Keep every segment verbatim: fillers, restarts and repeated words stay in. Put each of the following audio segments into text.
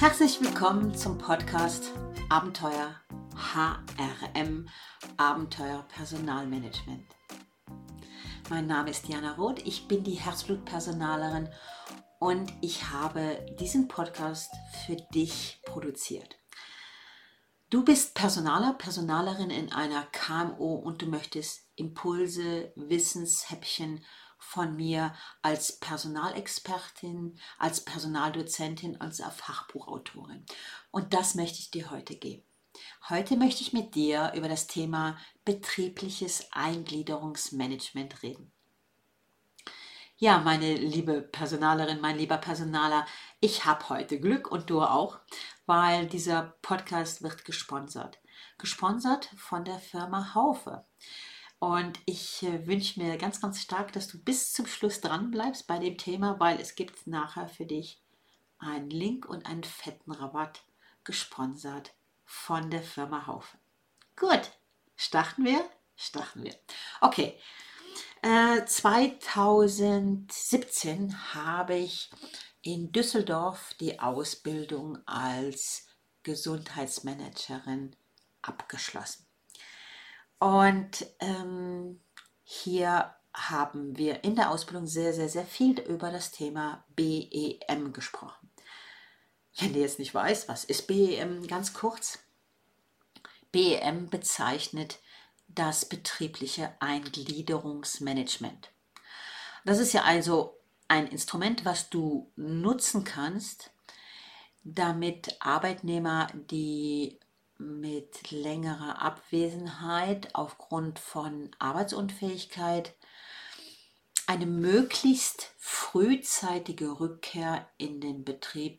Herzlich willkommen zum Podcast Abenteuer H R M, Abenteuer Personalmanagement. Mein Name ist Diana Roth, ich bin die Herzblutpersonalerin und ich habe diesen Podcast für dich produziert. Du bist Personaler, Personalerin in einer K M U und du möchtest Impulse, Wissenshäppchen von mir als Personalexpertin, als Personaldozentin, als Fachbuchautorin. Und das möchte ich dir heute geben. Heute möchte ich mit dir über das Thema betriebliches Eingliederungsmanagement reden. Ja, meine liebe Personalerin, mein lieber Personaler, ich habe heute Glück und du auch, weil dieser Podcast wird gesponsert. Gesponsert von der Firma Haufe. Und ich äh, wünsche mir ganz, ganz stark, dass du bis zum Schluss dran bleibst bei dem Thema, weil es gibt nachher für dich einen Link und einen fetten Rabatt gesponsert von der Firma Haufe. Gut, starten wir? Starten wir. Okay, äh, zweitausendsiebzehn habe ich in Düsseldorf die Ausbildung als Gesundheitsmanagerin abgeschlossen. Und ähm, hier haben wir in der Ausbildung sehr, sehr, sehr viel über das Thema B E M gesprochen. Wenn du jetzt nicht weißt, was ist B E M, ganz kurz. B E M bezeichnet das betriebliche Eingliederungsmanagement. Das ist ja also ein Instrument, was du nutzen kannst, damit Arbeitnehmer, die mit längerer Abwesenheit aufgrund von Arbeitsunfähigkeit eine möglichst frühzeitige Rückkehr in den Betrieb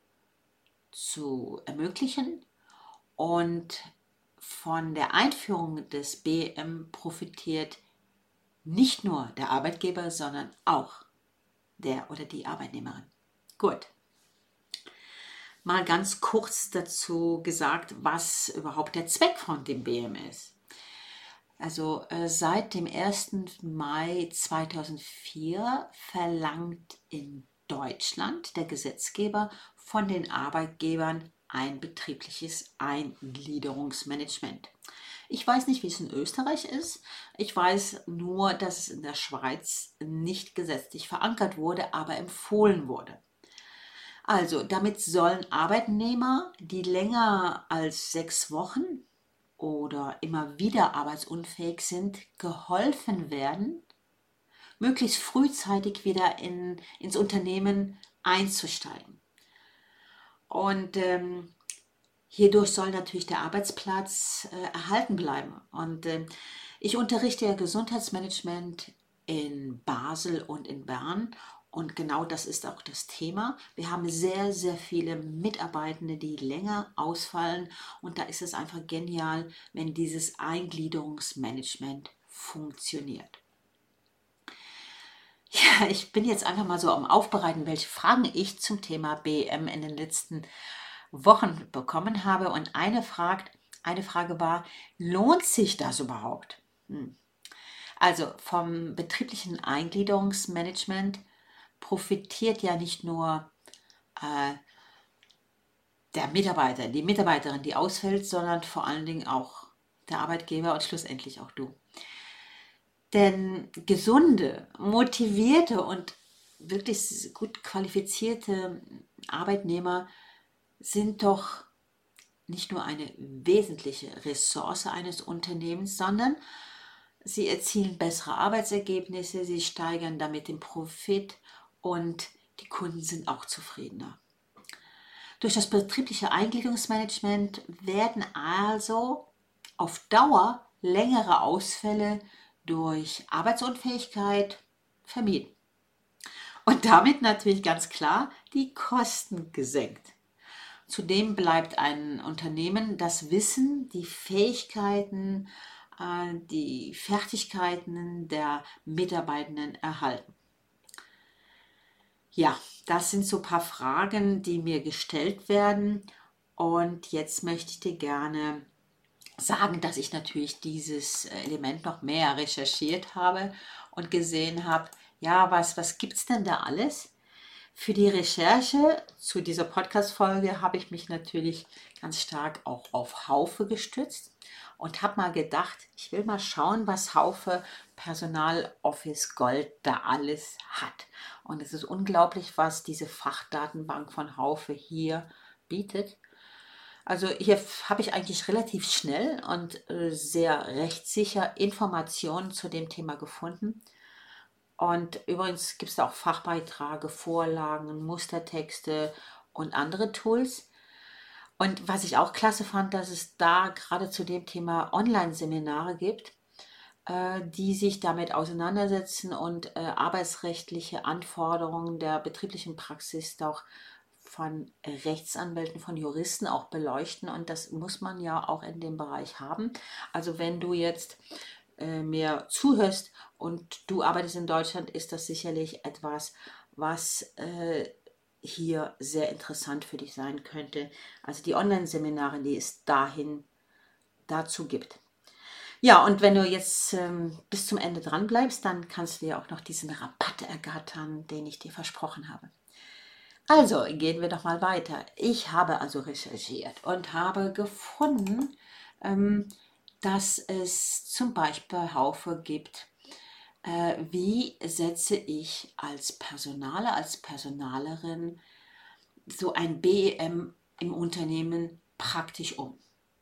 zu ermöglichen. Und von der Einführung des B E M profitiert nicht nur der Arbeitgeber, sondern auch der oder die Arbeitnehmerin. Gut. Mal ganz kurz dazu gesagt, was überhaupt der Zweck von dem B E M ist. Also äh, seit dem ersten Mai zweitausendvier verlangt in Deutschland der Gesetzgeber von den Arbeitgebern ein betriebliches Eingliederungsmanagement. Ich weiß nicht, wie es in Österreich ist. Ich weiß nur, dass es in der Schweiz nicht gesetzlich verankert wurde, aber empfohlen wurde. Also, damit sollen Arbeitnehmer, die länger als sechs Wochen oder immer wieder arbeitsunfähig sind, geholfen werden, möglichst frühzeitig wieder in, ins Unternehmen einzusteigen. Und ähm, hierdurch soll natürlich der Arbeitsplatz äh, erhalten bleiben. Und äh, ich unterrichte ja Gesundheitsmanagement in Basel und in Bern. Und genau das ist auch das Thema. Wir haben sehr, sehr viele Mitarbeitende, die länger ausfallen. Und da ist es einfach genial, wenn dieses Eingliederungsmanagement funktioniert. Ja, ich bin jetzt einfach mal so am Aufbereiten, welche Fragen ich zum Thema B E M in den letzten Wochen bekommen habe. Und eine, fragt, eine Frage war, lohnt sich das überhaupt? Hm. Also vom betrieblichen Eingliederungsmanagement profitiert ja nicht nur äh, der Mitarbeiter, die Mitarbeiterin, die ausfällt, sondern vor allen Dingen auch der Arbeitgeber und schlussendlich auch du. Denn gesunde, motivierte und wirklich gut qualifizierte Arbeitnehmer sind doch nicht nur eine wesentliche Ressource eines Unternehmens, sondern sie erzielen bessere Arbeitsergebnisse, sie steigern damit den Profit und die Kunden sind auch zufriedener. Durch das betriebliche Eingliederungsmanagement werden also auf Dauer längere Ausfälle durch Arbeitsunfähigkeit vermieden. Und damit natürlich ganz klar die Kosten gesenkt. Zudem bleibt ein Unternehmen das Wissen, die Fähigkeiten, die Fertigkeiten der Mitarbeitenden erhalten. Ja, das sind so ein paar Fragen, die mir gestellt werden. Und jetzt möchte ich dir gerne sagen, dass ich natürlich dieses Element noch mehr recherchiert habe und gesehen habe, ja, was, was gibt es denn da alles? Für die Recherche zu dieser Podcast-Folge habe ich mich natürlich ganz stark auch auf Haufe gestützt und habe mal gedacht, ich will mal schauen, was Haufe Personal Office Gold da alles hat. Und es ist unglaublich, was diese Fachdatenbank von Haufe hier bietet. Also hier habe ich eigentlich relativ schnell und äh, sehr rechtssicher Informationen zu dem Thema gefunden. Und übrigens gibt es da auch Fachbeiträge, Vorlagen, Mustertexte und andere Tools. Und was ich auch klasse fand, dass es da gerade zu dem Thema Online-Seminare gibt, äh, die sich damit auseinandersetzen und äh, arbeitsrechtliche Anforderungen der betrieblichen Praxis doch von Rechtsanwälten, von Juristen auch beleuchten. Und das muss man ja auch in dem Bereich haben. Also wenn du jetzt äh, mir zuhörst und du arbeitest in Deutschland, ist das sicherlich etwas, was äh, hier sehr interessant für dich sein könnte. Also die Online-Seminare, die es dahin dazu gibt. Ja, und wenn du jetzt ähm, bis zum Ende dran bleibst, dann kannst du dir auch noch diesen Rabatt ergattern, den ich dir versprochen habe. Also, gehen wir doch mal weiter. Ich habe also recherchiert und habe gefunden, ähm, dass es zum Beispiel Haufe gibt, äh, wie setze ich als Personaler, als Personalerin so ein B E M im Unternehmen praktisch um.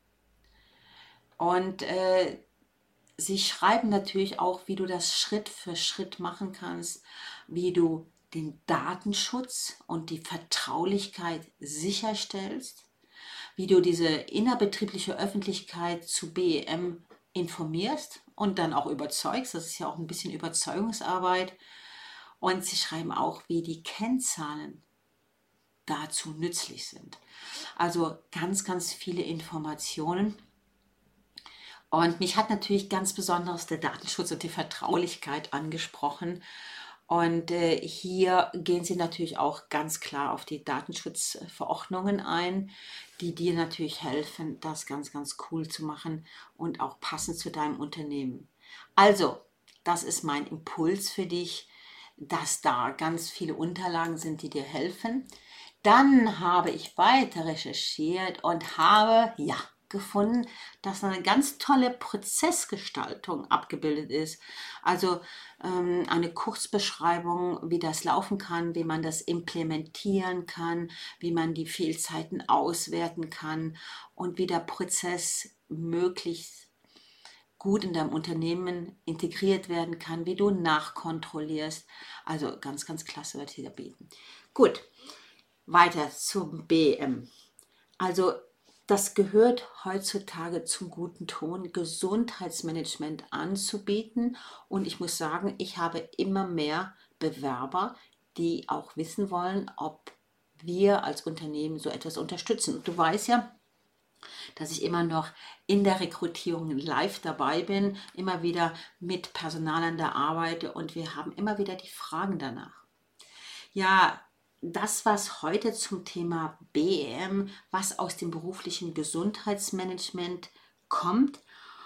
Und äh, sie schreiben natürlich auch, wie du das Schritt für Schritt machen kannst, wie du den Datenschutz und die Vertraulichkeit sicherstellst, wie du diese innerbetriebliche Öffentlichkeit zu B E M informierst und dann auch überzeugst. Das ist ja auch ein bisschen Überzeugungsarbeit. Und sie schreiben auch, wie die Kennzahlen dazu nützlich sind. Also ganz, ganz viele Informationen. Und mich hat natürlich ganz besonders der Datenschutz und die Vertraulichkeit angesprochen. Und äh, hier gehen sie natürlich auch ganz klar auf die Datenschutzverordnungen ein, die dir natürlich helfen, das ganz, ganz cool zu machen und auch passend zu deinem Unternehmen. Also, das ist mein Impuls für dich, dass da ganz viele Unterlagen sind, die dir helfen. Dann habe ich weiter recherchiert und habe, ja, gefunden, dass eine ganz tolle Prozessgestaltung abgebildet ist. Also ähm, eine Kurzbeschreibung, wie das laufen kann, wie man das implementieren kann, wie man die Fehlzeiten auswerten kann und wie der Prozess möglichst gut in deinem Unternehmen integriert werden kann, wie du nachkontrollierst. Also ganz, ganz klasse wird hier bieten. Gut, weiter zum B M. Also das gehört heutzutage zum guten Ton, Gesundheitsmanagement anzubieten. Und ich muss sagen, ich habe immer mehr Bewerber, die auch wissen wollen, ob wir als Unternehmen so etwas unterstützen. Und du weißt ja, dass ich immer noch in der Rekrutierung live dabei bin, immer wieder mit Personalern da arbeite und wir haben immer wieder die Fragen danach. Ja, das, was heute zum Thema B E M, was aus dem beruflichen Gesundheitsmanagement kommt.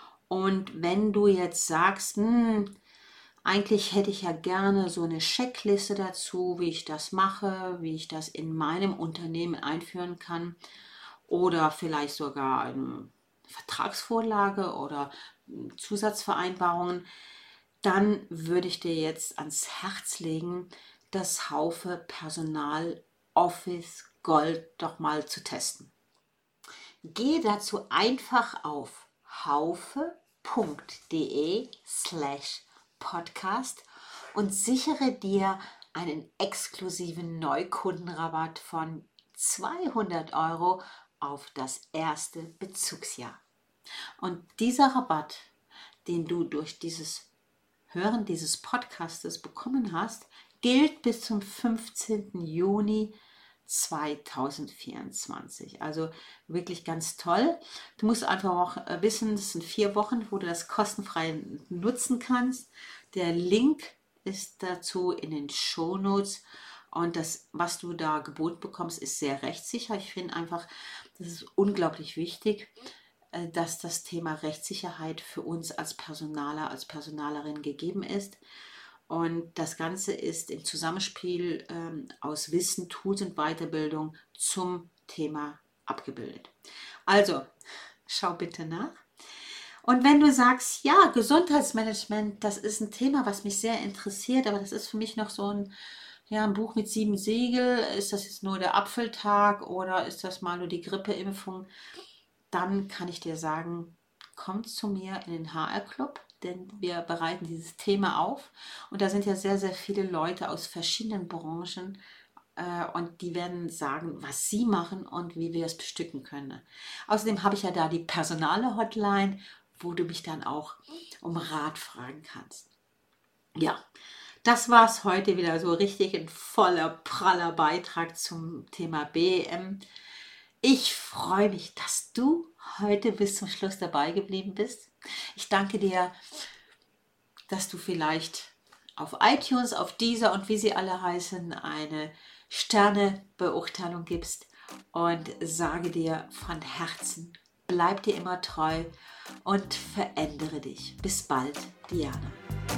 Und wenn du jetzt sagst, hm, eigentlich hätte ich ja gerne so eine Checkliste dazu, wie ich das mache, wie ich das in meinem Unternehmen einführen kann oder vielleicht sogar eine Vertragsvorlage oder Zusatzvereinbarungen, dann würde ich dir jetzt ans Herz legen, das Haufe Personal Office Gold doch mal zu testen. Gehe dazu einfach auf haufe.de slash podcast und sichere dir einen exklusiven Neukundenrabatt von zweihundert Euro auf das erste Bezugsjahr. Und dieser Rabatt, den du durch dieses Hören dieses Podcastes bekommen hast, gilt bis zum fünfzehnten Juni zweitausendvierundzwanzig. Also wirklich ganz toll. Du musst einfach auch wissen, es sind vier Wochen, wo du das kostenfrei nutzen kannst. Der Link ist dazu in den Shownotes. Und das, was du da geboten bekommst, ist sehr rechtssicher. Ich finde einfach, das ist unglaublich wichtig, dass das Thema Rechtssicherheit für uns als Personaler, als Personalerin gegeben ist. Und das Ganze ist im Zusammenspiel ähm, aus Wissen, Tools und Weiterbildung zum Thema abgebildet. Also, schau bitte nach. Und wenn du sagst, ja, Gesundheitsmanagement, das ist ein Thema, was mich sehr interessiert, aber das ist für mich noch so ein, ja, ein Buch mit sieben Siegel. Ist das jetzt nur der Apfeltag oder ist das mal nur die Grippeimpfung? Dann kann ich dir sagen, komm zu mir in den H R-Club, denn wir bereiten dieses Thema auf. Und da sind ja sehr, sehr viele Leute aus verschiedenen Branchen äh, und die werden sagen, was sie machen und wie wir es bestücken können. Außerdem habe ich ja da die personale Hotline, wo du mich dann auch um Rat fragen kannst. Ja, das war es heute wieder so richtig ein voller, praller Beitrag zum Thema B E M. Ich freue mich, dass du heute bis zum Schluss dabei geblieben bist. Ich danke dir, dass du vielleicht auf iTunes, auf Deezer und wie sie alle heißen, eine Sternebeurteilung gibst und sage dir von Herzen, bleib dir immer treu und verändere dich. Bis bald, Diana.